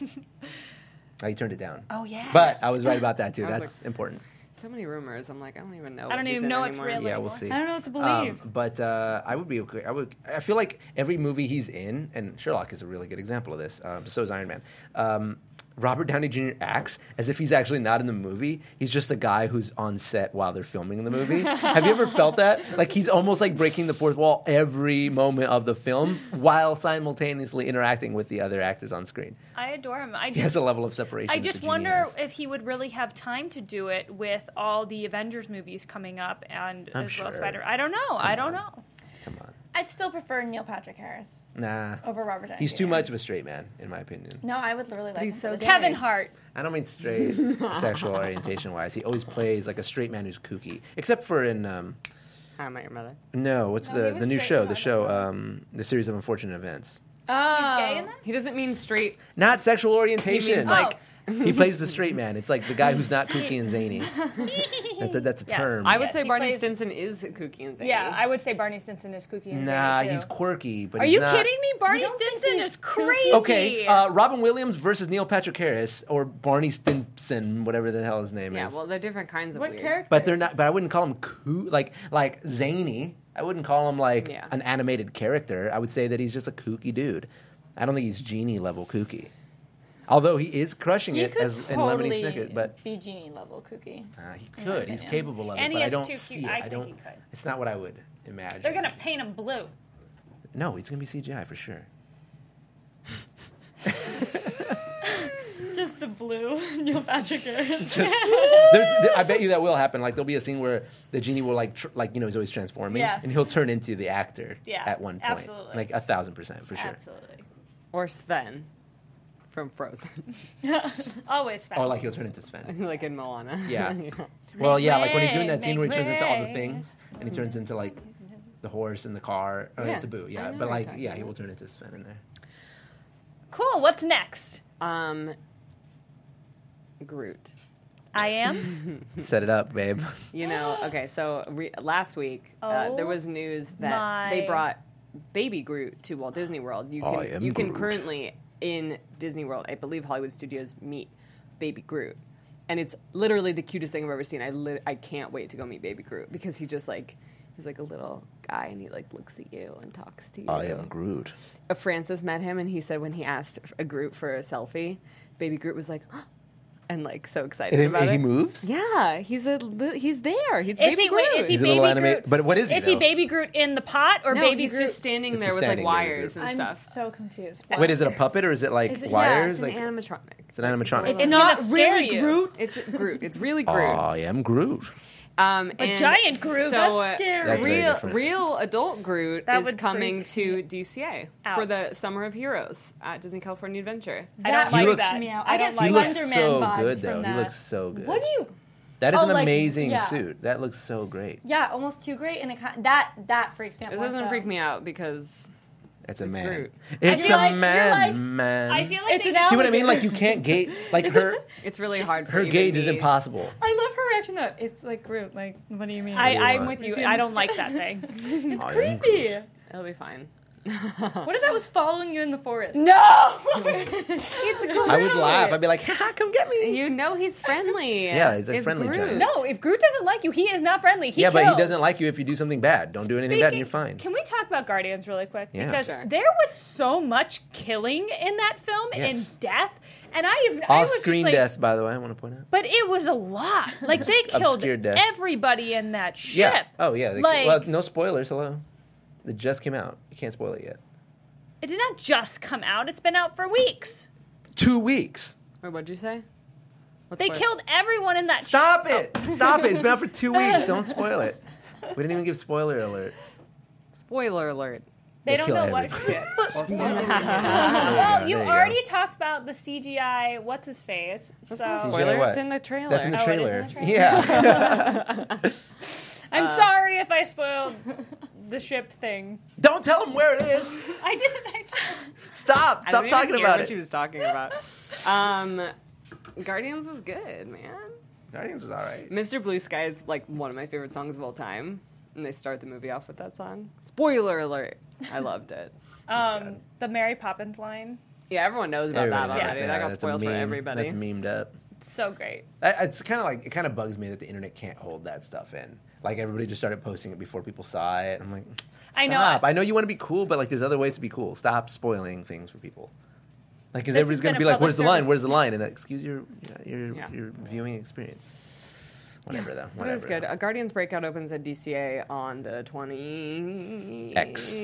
I turned it down. Oh yeah. But I was right about that too. I was That's like- important. So many rumors. I'm like, I don't even know. I what don't he's even in know what's anymore. real. Yeah, anymore. we'll see. I don't know what to Um, believe. but uh, I would be okay. I would. I feel like every movie he's in, and Sherlock is a really good example of this. Um, so is Iron Man. Um, Robert Downey Junior acts as if he's actually not in the movie. He's just a guy who's on set while they're filming the movie. Have you ever felt that? Like he's almost like breaking the fourth wall every moment of the film while simultaneously interacting with the other actors on screen. I adore him. I He just, has a level of separation. I that just the genie wonder has. if he would really have time to do it with all the Avengers movies coming up and I'm as well sure. Spider. I don't know. I don't on. know. Come on. I'd still prefer Neil Patrick Harris Nah. over Robert Downey He's too Junior much of a straight man, in my opinion. No, I would really like He's him so for the gay. Kevin Disney. Hart. I don't mean straight sexual orientation wise. He always plays like a straight man who's kooky, except for in um, How I Met Your Mother. No, what's No, he the was the new straight show? in The How I show, Met Your um, the series of unfortunate events. Oh. He's gay in that? He doesn't mean straight. Not sexual He orientation. means like. He plays the straight man. It's like the guy who's not kooky and zany. That's a, that's a Yes. term. I would Yes, say he Barney plays- Stinson is kooky and zany. Yeah, I would say Barney Stinson is kooky and Nah, zany, too. he's quirky, but Are he's you not. kidding me? Barney don't think Stinson he's is crazy. Okay, uh, Robin Williams versus Neil Patrick Harris or Barney Stinson, whatever the hell his name Yeah, is. well, they're different kinds of What weird. character? But they're not. But I wouldn't call him coo like like zany. I wouldn't call him like Yeah. an animated character. I would say that he's just a kooky dude. I don't think he's genie level kooky. Although he is crushing He it could as in totally Lemony Snicket, but be genie level kooky. uh, he in my could. He's opinion. capable of And it, he but I has don't two see cute- it. I I think don't. he could. It's not what I would imagine. They're going to paint him blue. No, it's gonna be C G I for sure. Just the blue Neil Patrick Harris. There's, I bet you that will happen. Like there'll be a scene where the genie will like, tr- like you know, he's always transforming, Yeah. and he'll turn into the actor Yeah, at one point, absolutely. like a thousand percent for sure. Absolutely. Or Sven from Frozen. Always fun. Or like he'll turn into Sven. Like in Moana. Yeah. Well, yeah, like when he's doing that scene where he Make turns into all the way. things, and he turns into like the horse in the car. Or Yeah, it's a boo, I yeah. know But what like, you're talking yeah, he about. will turn into Sven in there. Cool. What's next? Um, Groot. I am. Set it up, babe. You know, okay, so re- last week uh, Oh there was news that my- they brought Baby Groot to Walt Disney World. You can I am you can Groot. currently in Disney World, I believe Hollywood Studios, meet Baby Groot, and it's literally the cutest thing I've ever seen. I li- I can't wait to go meet Baby Groot because he just like he's like a little guy and he like looks at you and talks to you. I am Groot. Uh, Francis met him and he said when he asked a Groot for a selfie, Baby Groot was like. And like so excited And about he it. moves? Yeah, he's a li- he's there. He's Is Baby he, Groot. wait, is he He's a Baby little anima- Groot? but what is he, Is he though? Baby Groot in the pot or no, Baby he's Groot? just standing It's there a with like standing Baby wires Groot. and I'm stuff. so confused. Wait, is it a puppet or is it like Is it- Yeah, wires? it's an like animatronic. it's an animatronic. It's It's gonna not scare really you. Groot. It's Groot. It's really Groot. I am Groot. Um, A and giant Groot. So That's uh, scary. That's very real, different. real adult Groot That is would coming freak to D C A out. for the Summer of Heroes at Disney California Adventure. I don't That like looks- that. me out. I I don't get He like looks that. Slenderman so vibes good, from though. He that. looks so good. What do you? That is Oh, an like, amazing yeah. suit. That looks so great. Yeah, almost too great, and it kind that that freaks me out. This more doesn't so. freak me out because It's a It's man. Groot. It's feel a like- you're man, like- man. I feel like It's they an just- See what I mean? Like you can't gauge. Like her, it's really hard for her even gauge is me. impossible. I love her reaction though. It's like Groot. Like, what do you mean? I, do you I'm want? with you. I don't like that thing. it's I am creepy. Groot. It'll be fine. What if I was following you in the forest? No! It's Groot. I would laugh. I'd be like, "Ha, come get me." You know he's friendly. Yeah, he's a It's friendly Groot. giant. No, if Groot doesn't like you, he is not friendly. He yeah, but he kills. doesn't like you if you do something bad. Don't do anything bad, and Speaking- you're fine. Can we talk about Guardians really quick? Yeah. Because Sure. there was so much killing in that film Yes. and death, and I, I was just Off-screen like, death, by the way, I want to point out. But it was a lot. Like they killed Obscure death. everybody in that ship. Yeah. Oh, yeah. They, Like- well, no spoilers. Hello. It just came out. You can't spoil it yet. It did not just come out; it's been out for weeks. Two weeks. Wait, what'd you say? What's They what? killed everyone in that. Stop it! Stop it! It's been out for two weeks. Don't spoil it. We didn't even give spoiler alerts. Spoiler alert. They, They don't kill know what. everybody. Well, There you you go. already talked about the C G I. What's his face? So Spoiler, what? it's in the trailer. That's in the Oh, it is in trailer. the trailer? Yeah. I'm sorry if I spoiled the ship thing. Don't tell them where it is. I didn't. I just, Stop. I Stop didn't even talking hear about what it. she was talking about. Um, Guardians was good, man. Guardians is all right. Mister Blue Sky is like one of my favorite songs of all time, and they start the movie off with that song. Spoiler alert! I loved it. um, the Mary Poppins line. Yeah, everyone knows about Everybody that knows already. That got That's a spoiled for meme. everybody. That's memed up. It's so great. I, it's kind of like it kind of bugs me that the internet can't hold that stuff in. Like everybody just started posting it before people saw it. I'm like, stop. I know. I know you want to be cool, but like there's other ways to be cool. Stop spoiling things for people. Like, because This everybody's has gonna been be a like, public "Where's the line? service. Where's the line?" And uh, excuse your your Yeah. your viewing experience. Whatever though. But Whatever. it was good. A Guardians Breakout opens at D C A on the twenty X.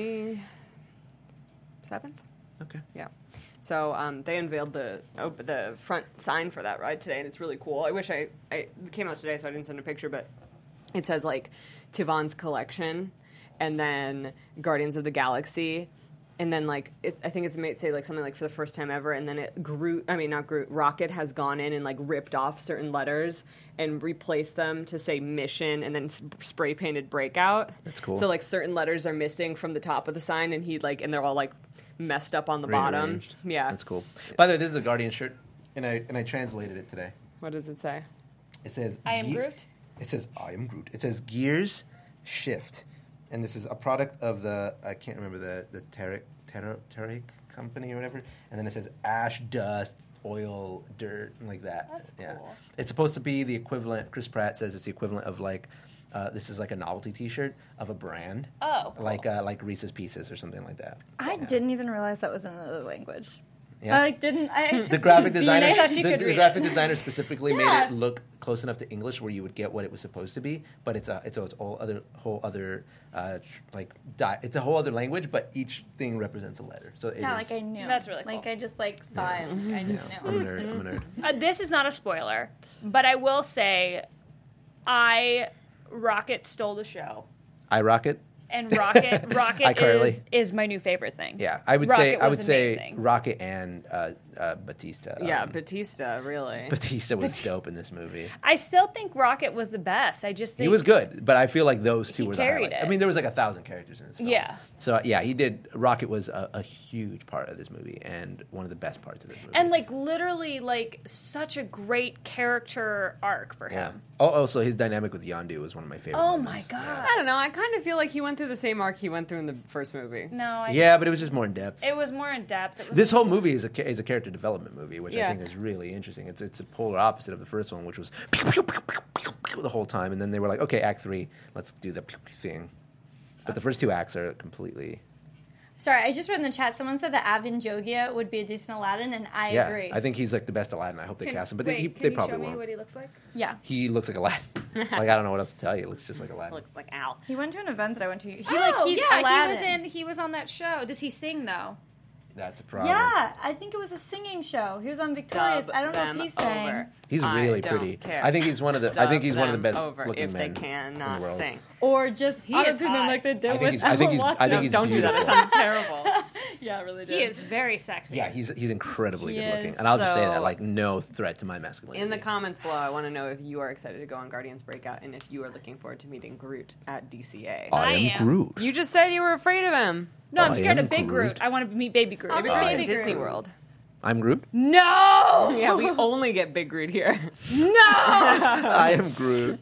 seventh. Okay. Yeah. So um, they unveiled the op- the front sign for that ride today, and it's really cool. I wish I, I it came out today, so I didn't send a picture, but it says like Tivon's collection, and then Guardians of the Galaxy, and then like it's, I think it's made say like something like for the first time ever, and then it Groot. I mean not Groot. Rocket has gone in and like ripped off certain letters and replaced them to say mission, and then sp- spray painted breakout. That's cool. So like certain letters are missing from the top of the sign, and he like and they're all like messed up on the bottom. Rearranged. Yeah, That's cool. By the way, this is a Guardian shirt, and I and I translated it today. What does it say? It says I am Ge- Groot? It says I am Groot. It says Gears Shift, and this is a product of the I can't remember the the Tarek Tarek, Tarek company or whatever. And then it says ash, dust, oil, dirt, and like that. That's yeah, cool. it's supposed to be the equivalent. Chris Pratt says it's the equivalent of like. Uh, this is like a novelty T-shirt of a brand, Oh, cool. like uh, like Reese's Pieces or something like that. I Yeah. didn't even realize that was another language. Yeah. I like didn't. I, The graphic designer, I thought she the, could the read graphic it. designer specifically Yeah. made it look close enough to English where you would get what it was supposed to be, but it's a it's a, it's a whole other whole other uh, tr- like di- it's a whole other language, but each thing represents a letter. So it yeah, is- like I knew. That's really Like cool. I just like saw it. Like, I just yeah, knew. I'm a nerd. I'm a nerd. Uh, this is not a spoiler, but I will say, I Rocket stole the show, I Rocket. and Rocket Rocket iCarly. is is my new favorite thing. Yeah, I would Rocket say I was would say amazing. Rocket and uh, uh, Batista. Yeah, Um, Batista, really. Batista was dope in this movie. I still think Rocket was the best. I just think He was good, but I feel like those two He were the carried highlight. I it. mean, there was like a thousand characters in this film. Yeah. So yeah, he did. Rocket was a, a huge part of this movie and one of the best parts of this movie. And like literally like such a great character arc for yeah. him. Oh, also his dynamic with Yondu was one of my favorite. Oh moments. my god. I don't know. I kind of feel like he went through the same arc he went through in the first movie. No, I Yeah, but it was just more in depth. it was more in depth. It was This whole movie is a ca- is a character development movie, which I Yeah. think is really interesting. It's it's a polar opposite of the first one, which was pew, pew, pew, pew, pew, pew the whole time, and then they were like, okay, Act Three, let's do the pew, pew thing. But the first two acts are completely. Sorry, I just read in the chat. Someone said that Avin Jogia would be a decent Aladdin, and I yeah, agree. I think he's like the best Aladdin. I hope they Can- cast him, but wait, they, he, can they you probably show me won't. what he looks like? yeah. He looks like Aladdin. like I don't know what else to tell you. It looks just like Aladdin. Looks like Al. He went to an event that I went to. He oh, like he's yeah, Aladdin. he was in he was on that show. Does he sing though? That's a problem. Yeah, I think it was a singing show. He was on Victorious. Dub I don't know them if he sang. over. He's I really don't pretty. care. I think he's one of the. I Dub think he's one of the them best over looking if men they in the cannot world. sing. Or just He is auto-tune them hot. like they did I think with he's. I think he's. Emma I think Watson. he's Don't do that. beautiful. It sounds terrible. Yeah, it really He did. is very sexy. Yeah, he's he's incredibly He good looking, is and I'll just say so- that like no threat to my masculinity. In the comments below, I want to know if you are excited to go on Guardians Breakout and if you are looking forward to meeting Groot at D C A. I I am am. Groot. You just said you were afraid of him. No, I'm I scared am of Big Groot. Groot. I want to meet Baby Groot. Maybe I go am to Disney Groot. World. I'm Groot. No, Yeah, we only get Big Groot here. no, I am Groot.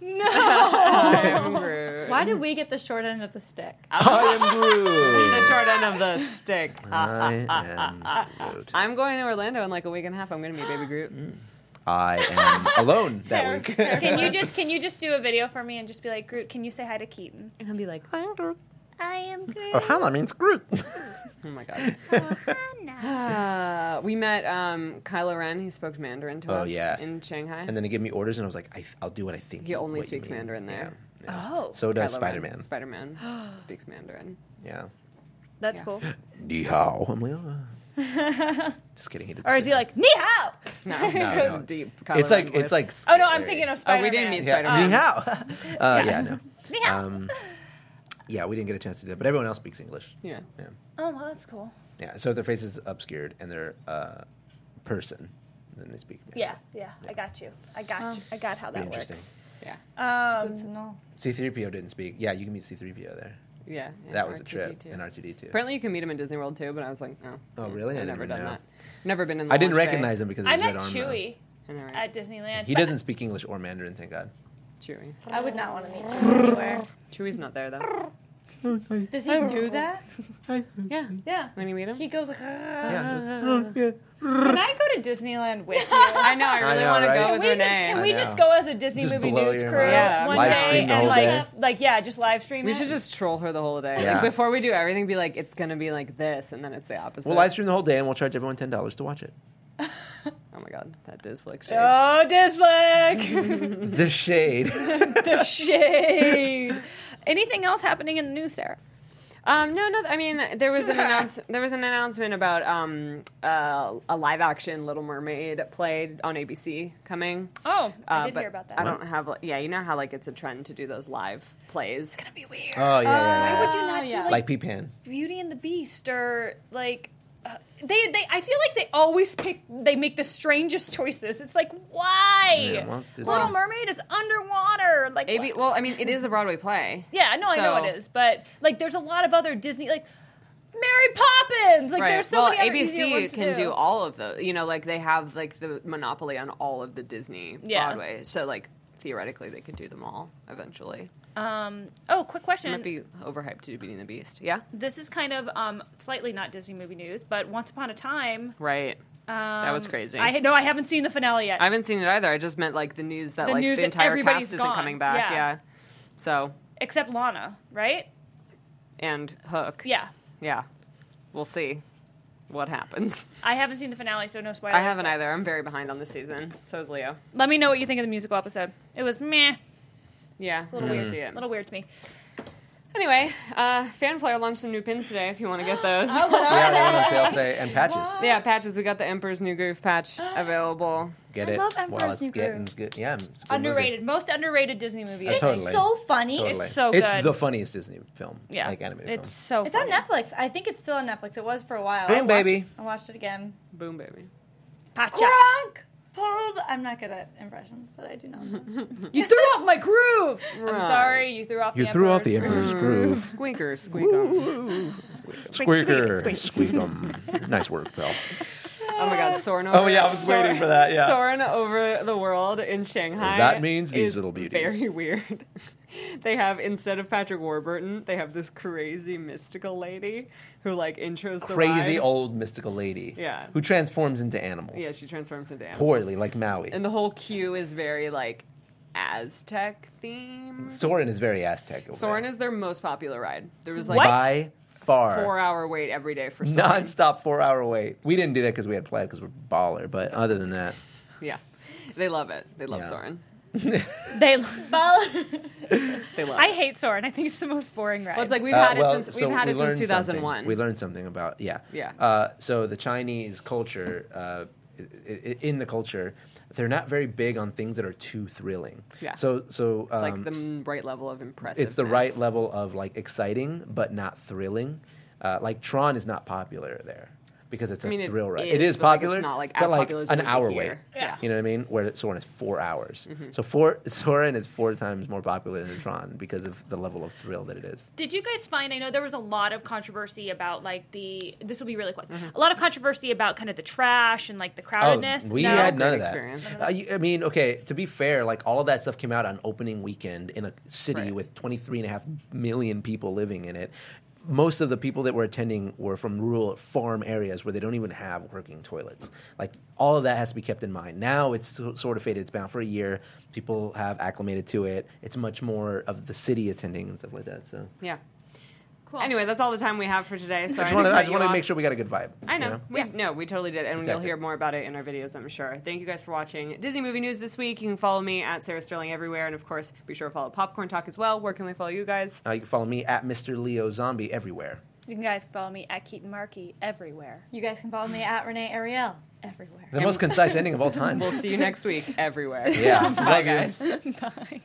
I am Groot. Why did we get the short end of the stick? I am Groot. The short end of the stick. I am Groot. I'm going to Orlando in like a week and a half. I'm going to meet Baby Groot. I am alone that week. Can you just can you just do a video for me and just be like, Groot, can you say hi to Keaton? And he'll be like, I am Groot. Oh, Hannah means Groot. oh my God. Uh, we met um, Kylo Ren. He spoke Mandarin to Oh, us yeah. in Shanghai. And then he gave me orders, and I was like, I, I'll do what I think. He only what you speaks mean. Mandarin there. Yeah, yeah. Oh. So does Kylo Spider Ren. Man. Spider-Man speaks Mandarin. Yeah. That's Yeah. cool. Ni hao. I'm like, oh. Just kidding. He doesn't Or is say he that. like, ni hao? No, No, it's no. deep. Kylo It's like Ren voice. it's like. Oh no, I'm scary. thinking of Oh, Spider-Man. we didn't meet Yeah. Spider-Man. Ni hao. uh, yeah. No. Ni hao. Um, yeah, we didn't get a chance to do that, but everyone else speaks English. Yeah. Yeah. Oh well, that's cool. Yeah. So if their face is obscured and they're uh, person, then they speak. Yeah, yeah, I got you. I got you. I got how Pretty that works. interesting. Yeah. Good to Um, know. C three P O didn't speak. Yeah, you can meet C three P O there. Yeah. yeah, That was R a two D trip. two. And R two D two. Apparently, you can meet him in Disney World too, but I was like, no. Oh, really? I I've didn't never even done know. that. Never been in the I didn't launch bay. recognize him because of I his met red arm. though. Chewie I never at Disneyland. He but- doesn't speak English or Mandarin, thank God. Chewie. I would not want to meet you anywhere. Chewie's not there though. Does he do that? Yeah. Yeah. When you meet him. He goes like, Yeah. Can I go to Disneyland with you? I know. I really know, want to right? go Can with we, just, Renee. can I we know. just go as a Disney Just movie blow news your crew mind. Yeah. one Live day stream the and whole like, day. like yeah, just live stream We it? should just troll her the whole day. Yeah. Like before we do everything, be like, it's gonna be like this, and then it's the opposite. We'll live stream the whole day and we'll charge everyone ten dollars to watch it. Oh my God, that Diz flick shade. Oh, Dislick! The shade. The shade. Anything else happening in the news, Sarah? Um, no, no. I mean, there was an announce- There was an announcement about um, uh, a live-action Little Mermaid play on A B C coming. Oh, I Uh, did but hear about that. I don't have. like- Yeah, you know how like it's a trend to do those live plays. It's gonna be weird. Oh yeah, yeah, yeah. Why would you not do yeah. like, Like Peepan. Beauty and the Beast or like? Uh, they they I feel like they always pick. They make the strangest choices. It's like why? Yeah, well, it's Disney. Little Mermaid is underwater. Like A B. Well, I mean, it is a Broadway play. yeah, no, I know So- it is, but like there's a lot of other Disney like. Mary Poppins! Like, Right. there's so well, many other A B C easier ones to can do. do all of the. You know, like they have like the monopoly on all of the Disney Yeah. Broadway. So like theoretically, they could do them all eventually. Um, oh, quick It question. might be overhyped to do Beauty and the Beast. Yeah. This is kind of um, slightly not Disney movie news, but Once Upon a Time. Right. Um, That was crazy. I no, I haven't seen the finale yet. I haven't seen it either. I just meant like the news that The like news the that entire everybody's cast isn't gone. coming back. Yeah. Yeah. So Except Lana, right? and Hook. Yeah. Yeah. We'll see what happens. I haven't seen the finale, so no spoilers. I haven't but either. I'm very behind on this season. So is Leo. Let me know what you think of the musical episode. It was meh. Yeah. A little we'll weird. see A it. little weird to me. Anyway, uh, Fanflare launched some new pins today. If you want to get those. Yeah, they went on sale today. And patches. Yeah, patches. We got the Emperor's New Groove patch available. Get I it love while Emperor's it's New getting Groove. good. Yeah, it's a good movie. Underrated. Most underrated Disney movie. Uh, It's totally. So funny. Totally. It's so It's good. the funniest Disney film. Yeah. Like animated It's film. so It's on funny. Netflix. I think it's still on Netflix. It was for a while. Boom, I watched- baby. I watched it again. Boom, baby. Pacha. Gronk pulled. I'm not good at impressions, but I do know that. You threw off my groove. I'm Right. sorry. You threw off You the threw off Emperor's the Groove. Emperor's Groove. Squeaker, squeak 'em. Squeaker. Squeak, Squeak 'em. Nice work, pal. Oh my God, soaring over. Oh, yeah, I was waiting for that, yeah. Soaring over the world in Shanghai. That means these is little beauties. Very weird. They have, instead of Patrick Warburton, they have this crazy mystical lady who like intros the Crazy ride. old mystical lady. Yeah. Who transforms into animals. Yeah, she transforms into animals. Poorly, like Maui. And the whole queue is very like Aztec themed. Soren is very Aztec. over Soarin' there. is their most popular ride. There was like By far. four hour wait every day for Soarin'. Non-stop four-hour wait. We didn't do that because we had plaid because we're baller. But other than that, Yeah, they love it. They love Yeah. Soarin'. They They love I it. hate Soarin'. I think it's the most boring ride. Well, it's like we've Uh, had well, it since so we've had we it learned since two thousand one. something. We learned something about yeah. Yeah. Uh, so the Chinese culture, uh, i- i- in the culture, they're not very big on things that are too thrilling. Yeah. So so It's um, like the m- right level of impressive. it's the right level of like exciting but not thrilling. Uh, like Tron is not popular there because it's a I mean, it thrill ride. is, it is but, like, it's popular, not, like, but as like popular as it an would be hour here. wait. Yeah. You know what I mean? Where Soren is four hours. Mm-hmm. So four Soren is four times more popular than Tron because of the level of thrill that it is. Did you guys find? I know there was a lot of controversy about like the. This will be really quick. Mm-hmm. A lot of controversy about kind of the trash and like the crowdedness. Oh, we No? had none Great of that. experience. Uh, you- I mean, okay, to be fair, like all of that stuff came out on opening weekend in a city Right. with twenty-three and a half million people living in it. Most of the people that were attending were from rural farm areas where they don't even have working toilets. Like all of that has to be kept in mind. Now it's so- sort of faded. It's been out for a year. People have acclimated to it. It's much more of the city attending and stuff like that. So Yeah. Cool. Anyway, that's all the time we have for today. I Sorry just want to cut you I just want to off. make sure we got a good vibe. I know. you know? We, No, we totally did. And you'll Exactly. hear more about it in our videos, I'm sure. Thank you guys for watching Disney Movie News this week. You can follow me at Sarah Sterling everywhere. And, of course, be sure to follow Popcorn Talk as well. Where can we follow you guys? Uh, you can follow me at Mister Leo Zombie everywhere. You can guys follow me at Keaton Markey everywhere. You guys can follow me at Renee Ariel everywhere. The most concise ending of all time. We'll see you next week everywhere. Yeah. Bye, Love you. guys. Bye.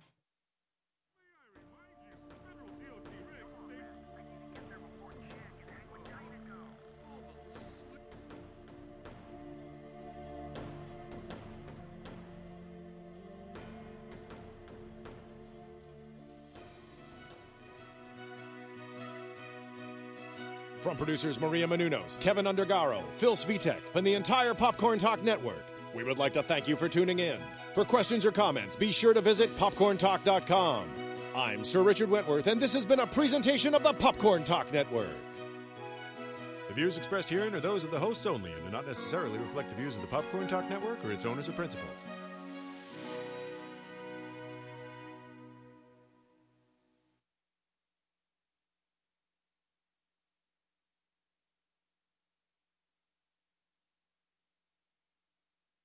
From producers Maria Menounos, Kevin Undergaro, Phil Svitek, and the entire Popcorn Talk Network, we would like to thank you for tuning in. For questions or comments, be sure to visit popcorn talk dot com. I'm Sir Richard Wentworth, and this has been a presentation of the Popcorn Talk Network. The views expressed herein are those of the hosts only and do not necessarily reflect the views of the Popcorn Talk Network or its owners or principals.